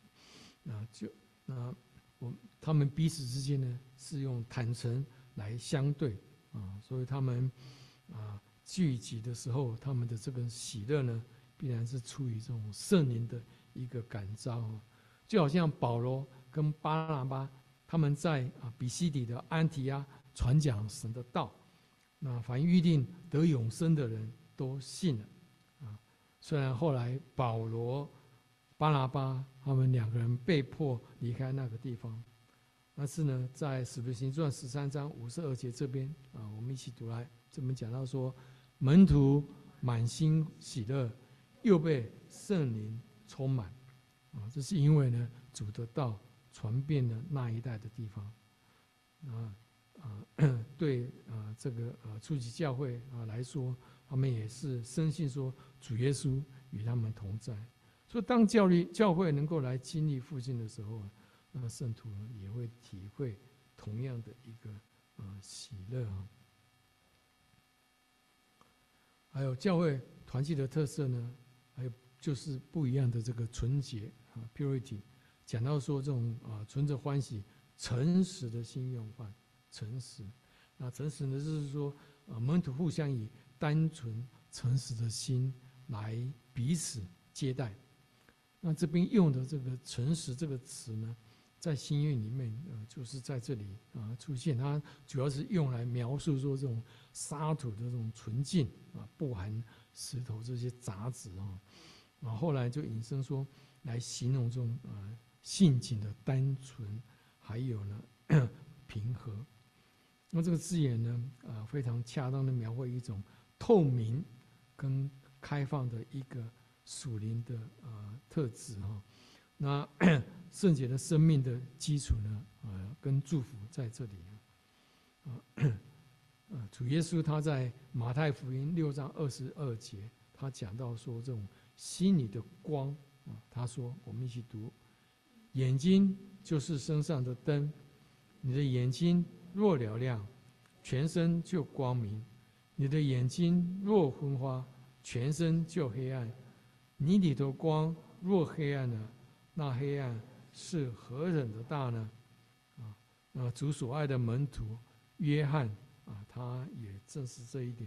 他们彼此之间呢是用坦诚来相对所以他们聚集的时候，他们的这个喜乐呢，必然是出于这种圣灵的一个感召就好像保罗跟巴拿巴他们在比西底的安提阿传讲神的道，那凡预定得永生的人都信了虽然后来保罗巴拿巴他们2个人被迫离开那个地方，但是呢在使徒行传13章52节这边我们一起读来，这边讲到说，门徒满心喜乐，又被圣灵充满这是因为呢主的道传遍了那一带的地方对这个初级教会来说，他们也是深信说主耶稣与他们同在。所以当教会能够来经历复兴的时候那圣徒也会体会同样的一个喜乐还有教会团契的特色呢，还有就是不一样的这个纯洁 purity， 讲到说这种存着欢喜、诚实的心用饭，诚实。那诚实呢，就是说门徒互相以单纯诚实的心来彼此接待。那这边用的这个诚实这个词呢，在新约里面就是在这里出现，它主要是用来描述说这种沙土的这种纯净不含石头这些杂质然后后来就引申说来形容这种性情的单纯，还有呢平和。那这个字眼呢非常恰当的描绘一种透明跟开放的一个属灵的特质那圣洁的生命的基础呢跟祝福在这里主耶稣他在马太福音6章22节，他讲到说这种心里的光他说，我们一起读：眼睛就是身上的灯，你的眼睛若嘹亮，全身就光明；你的眼睛若昏花，全身就黑暗。你里头光若黑暗了，那黑暗是何等的大呢？主所爱的门徒约翰他也正是这一点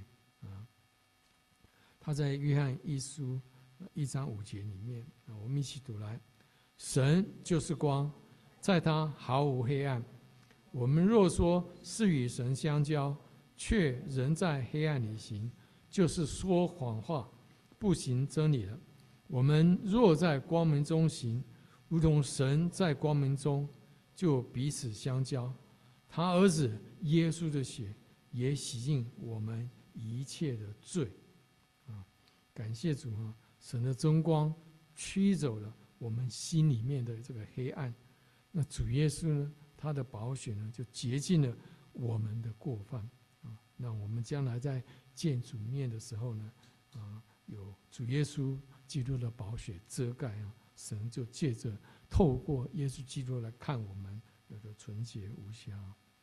他在约翰一书1章5节里面我们一起读来：神就是光，在他毫无黑暗。我们若说是与神相交，却仍在黑暗里行，就是说谎话，不行真理了。我们若在光明中行，如同神在光明中，就彼此相交。他儿子耶稣的血也洗净我们一切的罪感谢主神的真光驱走了我们心里面的这个黑暗。那主耶稣呢，他的宝血呢，就洁净了我们的过犯那我们将来在见主面的时候呢有主耶稣基督的宝血遮盖神就借着透过耶稣基督来看我们有个纯洁无瑕。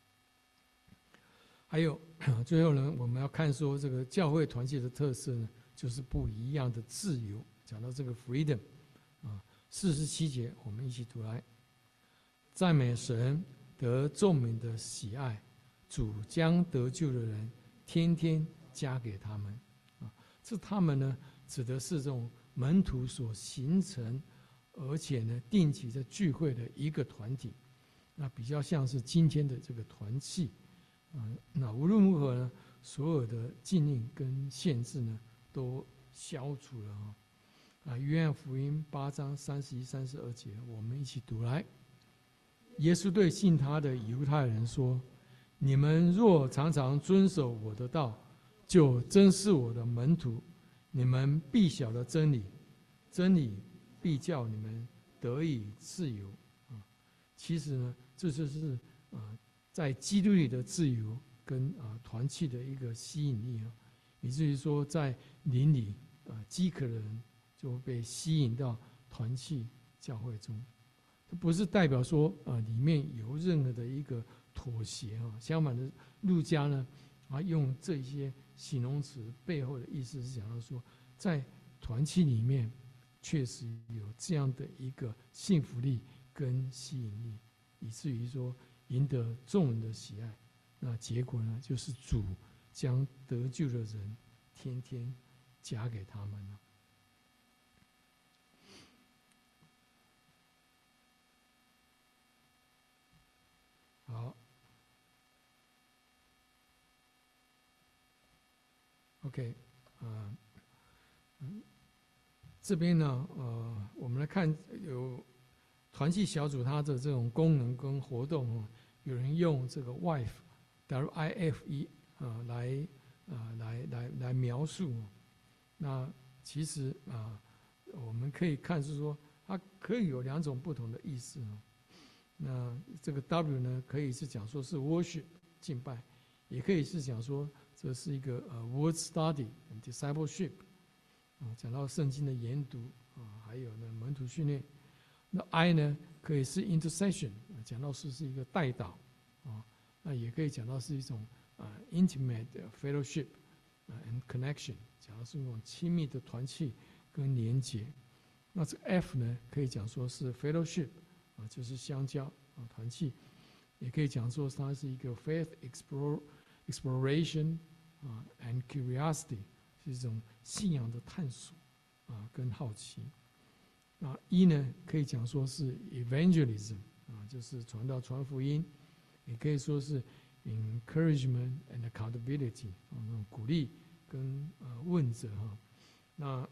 还有最后呢，我们要看说这个教会团契的特色呢，就是不一样的自由。讲到这个 freedom 47节我们一起读来：赞美神得众民的喜爱，主将得救的人天天加给他们这他们呢，指的是这种门徒所形成而且呢定期的聚会的一个团体，那比较像是今天的这个团契那无论如何呢，所有的禁令跟限制呢都消除了约翰福音8章31、32节我们一起读来：耶稣对信他的犹太人说，你们若常常遵守我的道，就真是我的门徒，你们必晓得真理，真理必叫你们得以自由其实呢，这就是在基督里的自由跟团契的一个吸引力以至于说在邻里饥渴的人就被吸引到团契教会中。这不是代表说里面有任何的一个妥协相反的，路加呢用这些形容词背后的意思是讲到说，在团契里面确实有这样的一个幸福力跟吸引力，以至于说赢得众人的喜爱。那结果呢，就是主将得救的人天天加给他们了。好 ，OK，这边呢，我们来看有团契小组它的这种功能跟活动有人用这个 WIFE 来描述那其实我们可以看是说，它可以有2种不同的意思那这个 W 呢，可以是讲说是 worship 敬拜，也可以是讲说这是一个word study and discipleship 讲到圣经的研读还有呢门徒训练。那 I 呢，可以是 intercession 讲到是一个代祷那也可以讲到是一种intimate fellowship and connection 讲到是一种亲密的团契跟连结。 那这个 F 呢，可以讲说是 fellowship 就是相交团契，也可以讲说它是一个 faith exploration and curiosity， 是一种信仰的探索跟好奇。那 E 呢，可以讲说是 evangelism 就是传福音，也可以说是 encouragement and accountability 那种鼓励跟问责那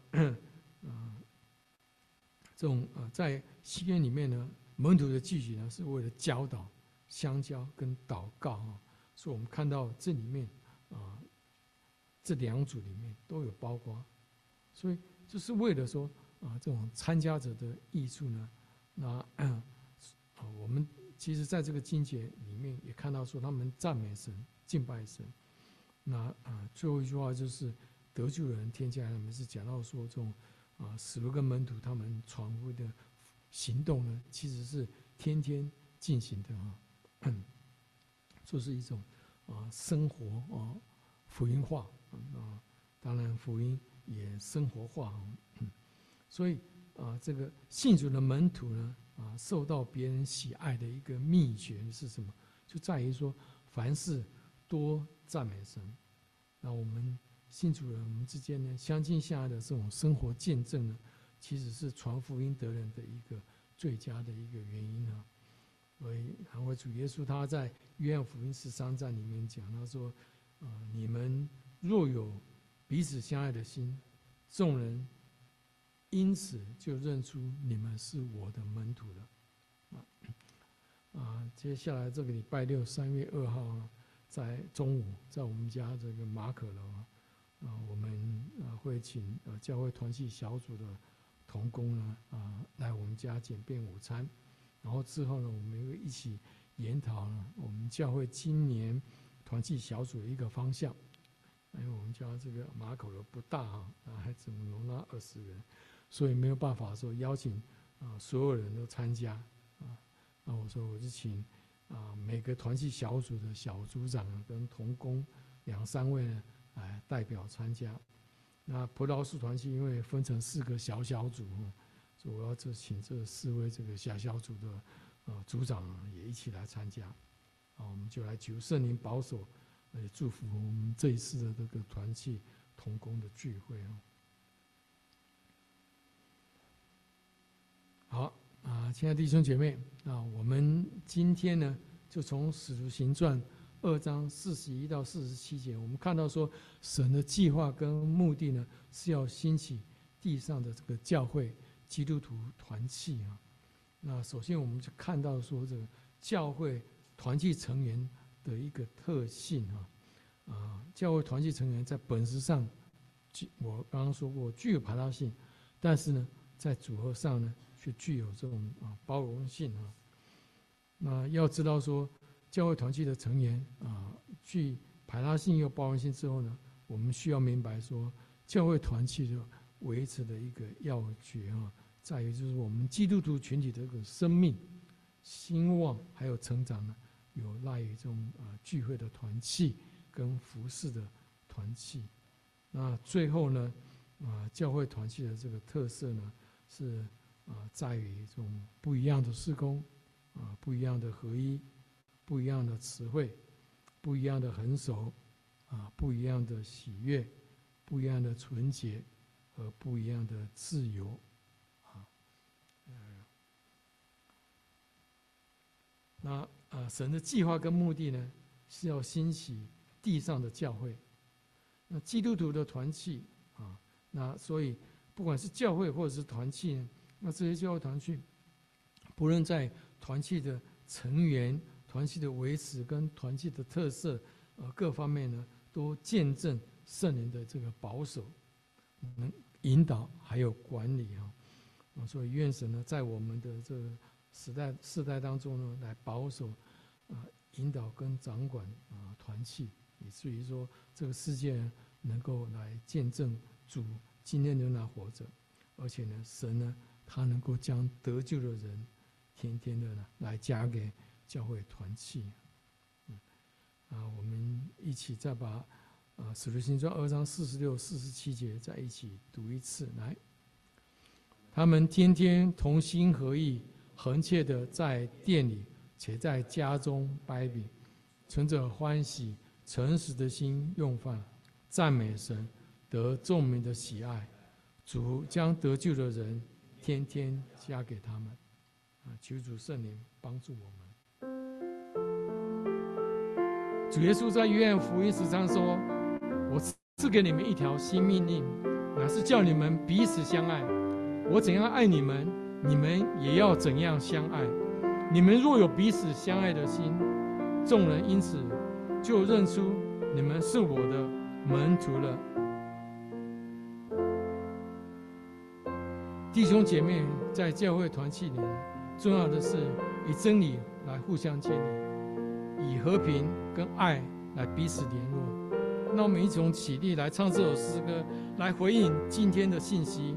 这种在西元里面呢，门徒的聚集呢，是为了教导、相交跟祷告所以我们看到这里面这2组里面都有包括，所以就是为了说这种参加者的益处呢，那我们其实在这个经节里面也看到说他们赞美神、敬拜神。那最后一句话就是得救的人添加他们，是讲到说这种使徒跟门徒他们传福音的行动呢，其实是天天进行的就是一种生活福音化当然福音也生活化所以这个信主的门徒呢受到别人喜爱的一个秘诀是什么？就在于说凡事多赞美神。那我们信主人我们之间呢，相近相爱的这种生活见证呢，其实是传福音得人的一个最佳的一个原因所以韩国主耶稣他在约翰福音13章里面讲，他说你们若有彼此相爱的心，众人因此就认出你们是我的门徒了接下来这个礼拜六3月2号在中午，在我们家这个马可楼我们会请教会团契小组的同工呢来我们家简便午餐，然后之后呢，我们会一起研讨我们教会今年团契小组的一个方向。因为我们家这个马可楼不大还只能容纳20人，所以没有办法说邀请所有人都参加那我说我就请每个团契小组的小组长跟同工2-3位呢来代表参加。那葡萄树团契因为分成4个小组所以我要请这4位这个小组的组长也一起来参加我们就来求圣灵保守也祝福我们这一次的这个团契同工的聚会好亲爱的弟兄姐妹我们今天呢就从使徒行传2章41到47节，我们看到说神的计划跟目的呢是要兴起地上的这个教会基督徒团契那首先我们就看到说这个教会团契成员的一个特性教会团契成员在本质上我刚刚说过具有排他性，但是呢在组合上呢却具有这种包容性那要知道说教会团契的成员具排他性又包容性之后呢，我们需要明白说教会团契的维持的一个要诀在于就是我们基督徒群体的这个生命兴旺还有成长呢，有赖于这种聚会的团契跟服事的团契。那最后呢教会团契的这个特色呢是在于这种不一样的事工不一样的合一，不一样的词汇，不一样的恒守不一样的喜悦，不一样的纯洁和不一样的自由那神的计划跟目的呢是要兴起地上的教会。那基督徒的团契那所以不管是教会或者是团契呢，那这些教会团契不论在团契的成员、团契的维持跟团契的特色各方面呢，都见证圣灵的这个保守、能引导还有管理所以愿神呢在我们的这个世代当中呢，来保守引导跟掌管团契，以至于说这个世界能够来见证主今天仍然活着，而且呢神呢他能够将得救的人天天的呢来加给教会团契我们一起再把使徒行传2章46、47节再一起读一次来。 他们天天同心合意，恒切的在店里且在家中掰饼，存着欢喜诚实的心用饭，赞美神，得众民的喜爱。主将得救的人天天加给他们。求主圣灵帮助我们。主耶稣在约翰福音10章说：“我赐给你们一条新命令，乃是叫你们彼此相爱。我怎样爱你们，你们也要怎样相爱。你们若有彼此相爱的心，众人因此就认出你们是我的门徒了。”弟兄姐妹，在教会团契里，重要的是以真理来互相建立，以和平跟爱来彼此联络。那我们一同起立来唱这首诗歌，来回应今天的信息。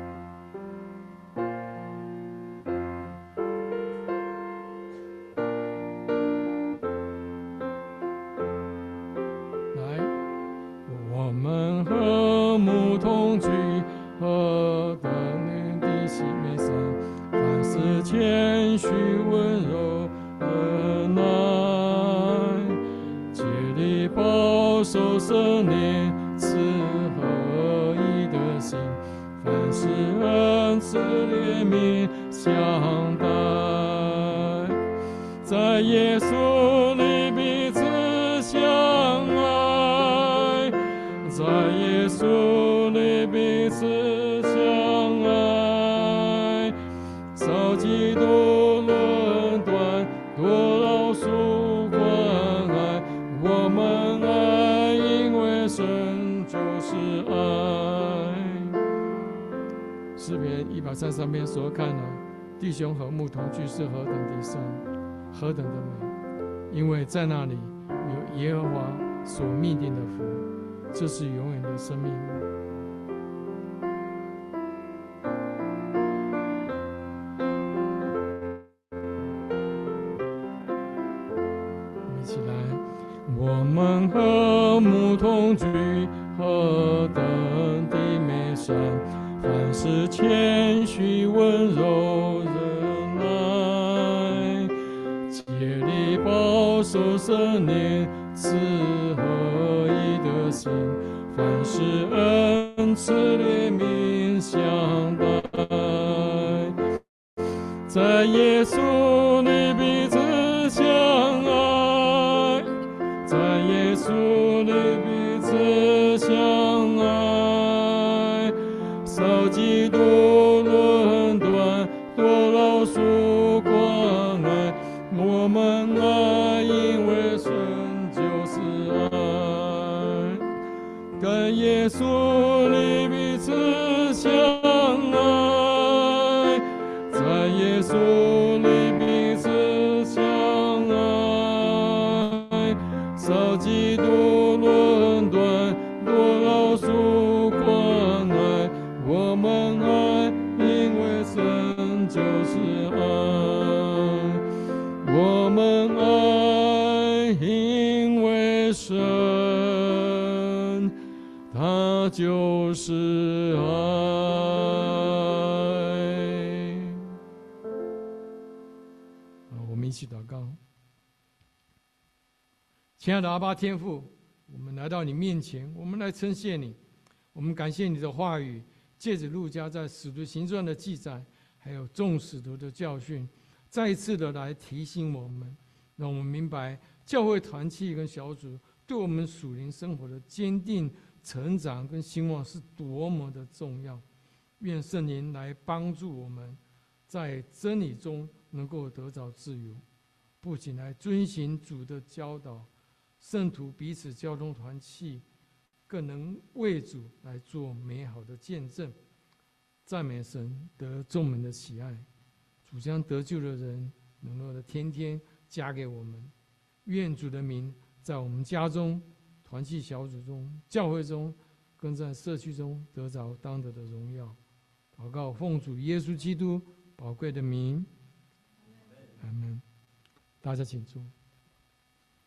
来，我们和睦同居，何等的喜美善，凡事谦虚温柔忍耐，竭力保守圣灵赐合一的心，凡事恩慈怜悯相待，在耶稣里彼此相爱，在耶稣里彼此相爱，少嫉妒论断，多饶恕关爱，我们爱，因为神就是爱。诗篇133篇所看的弟兄和睦同居是何等的善，何等的美！因为在那里有耶和华所命定的福，这是永远的生命。我们一起来，我们和睦同居，何等的美善！凡事谦虚温柔忍耐，竭力保守圣灵赐合一的心，凡事恩慈怜悯相待，在耶稣里彼此相爱，在耶稣里彼此相爱，少嫉妒论断，多饶恕关爱，我们爱，因为神就是爱，跟耶稣里彼此相爱，在耶稣里彼此相爱，少嫉妒论断，多饶恕关爱，我们爱，因为神就是爱，我们爱，因为神他就是爱。我们一起祷告。亲爱的阿爸天父，我们来到你面前，我们来称谢你，我们感谢你的话语，借着路加在使徒行传的记载，还有众使徒的教训，再一次的来提醒我们，让我们明白教会团契跟小组对我们属灵生活的坚定成长跟兴旺是多么的重要。愿圣灵来帮助我们，在真理中能够得着自由，不仅来遵行主的教导，圣徒彼此交通团契，更能为主来做美好的见证。赞美神，得众人的喜爱。主将得救的人能够的天天加给我们。愿主的名在我们家中、团契小组中、教会中，更在社区中得着当得的荣耀。祷告奉主耶稣基督宝贵的名，阿们。大家请坐。